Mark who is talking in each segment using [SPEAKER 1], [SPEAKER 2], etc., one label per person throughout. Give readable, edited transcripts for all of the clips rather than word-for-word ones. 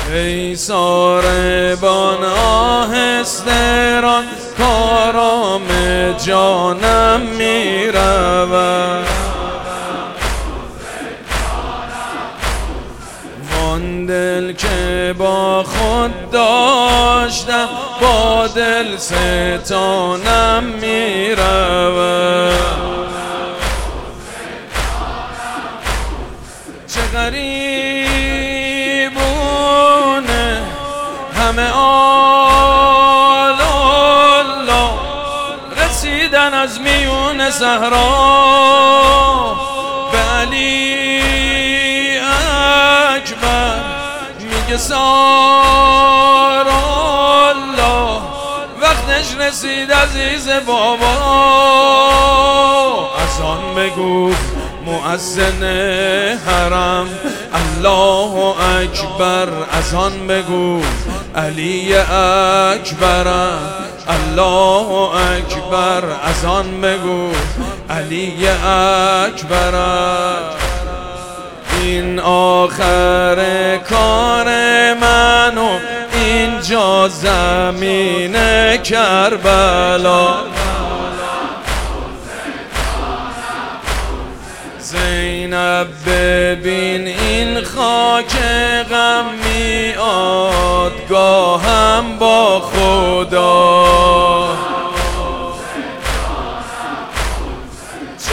[SPEAKER 1] ای ساربان آهسته ران کارام جانم می رود. وان دل که با خود داشتم با دل ستانم می رود. چه غریبونه همه آل الله رسیدن از میون صحرا به علی اکبر میگه سار الله وقتش رسید عزیز بابا. از آن بگو مؤذن حرم الله اکبر، از آن بگو علی اکبرم الله اکبر، از آن بگو علی اکبرم. این آخر کار من و اینجا زمین کربلا. زینب ببین این خاک غم میاد گاهم با خدا. چه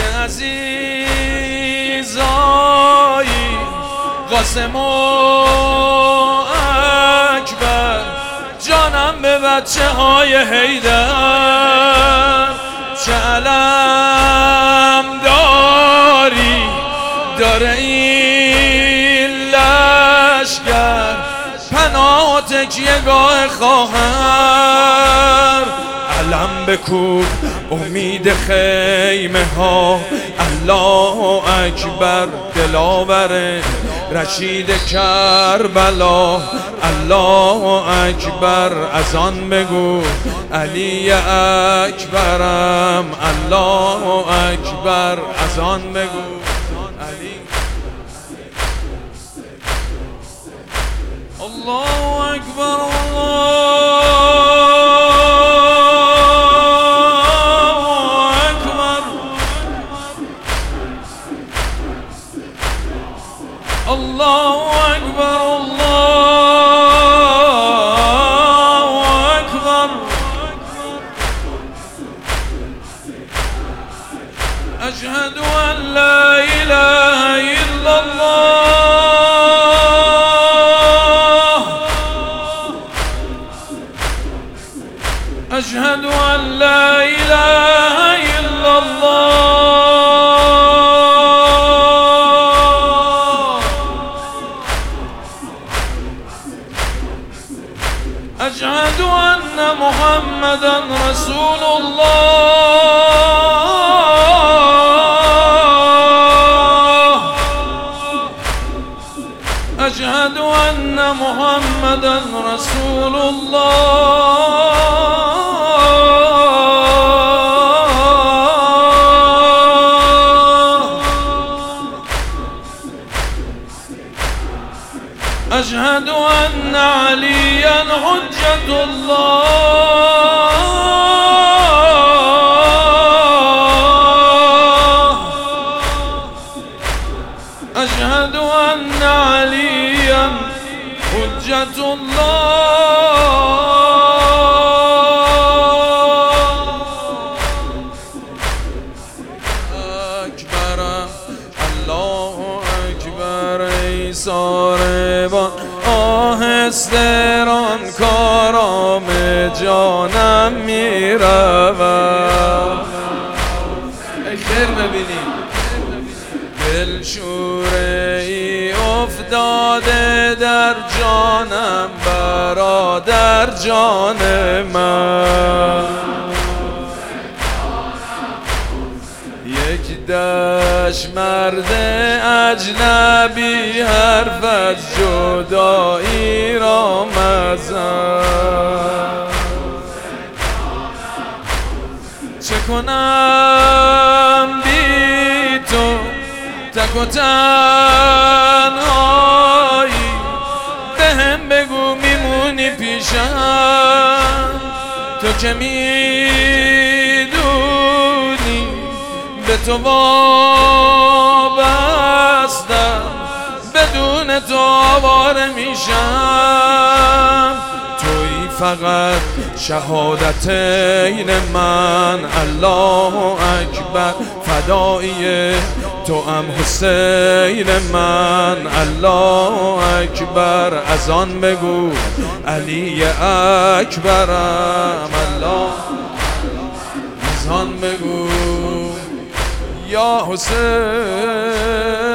[SPEAKER 1] عزیزایی قاسم و اکبر جانم به بچه های حیدر. چه علم داره این لشکر پناه و تکیه گاه خواهر. علم بکوب امید خیمه ها الله اکبر دلاور رشید کربلا الله اکبر. از آن بگو علی اکبرم الله اکبر، از آن بگو علی. الله اکبر الله اکبر الله اکبر. اشهد ان لا اله الا الله اشهد ان لا اله الا الله اشهد ان محمدا رسول الله اشهد ان محمدا رسول الله. اشهد ان عليا حجة الله اشهد ان عليا حجة الله. اکبر الله اکبر. ای ساربان آهسته ران کارام جانم می رود. ای خیر ببینیم دلشوره ای افتاده در جانم برادر جان من. یک دشت مرد اجنبی حرف از جدایی را مزن. چه کنم بی تو تک و تنهایی بهم بگو که میدونی به تو وابستم، بدون تو آواره میشم. تویی فقط شهادتین من، الله اکبر فدایی تو هم حسین من، الله اکبر از آن بگو علی اکبرم، الله از آن بگو یا حسین.